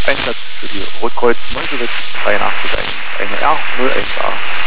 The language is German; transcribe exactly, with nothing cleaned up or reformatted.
Einsatz für die Rotkreuz Meuselwitz dreiundachtzig eins, eine R null eins A.